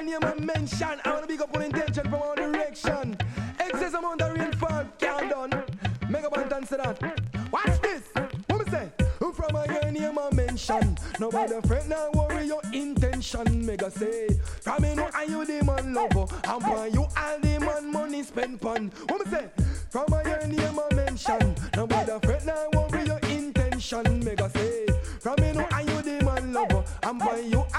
name and mention. I wanna big up on intention from all direction. Excess amount of rainfall can't done. Make up and dance to that. Watch this. What me say? From a your name and mention. Nobody fret now worry your intention. Mega say. From me know I you the man lover. And for you all the man money spend pon. What me say? From a your name and mention. Nobody fret now worry your intention. Mega say. From me know I you the man lover. And for you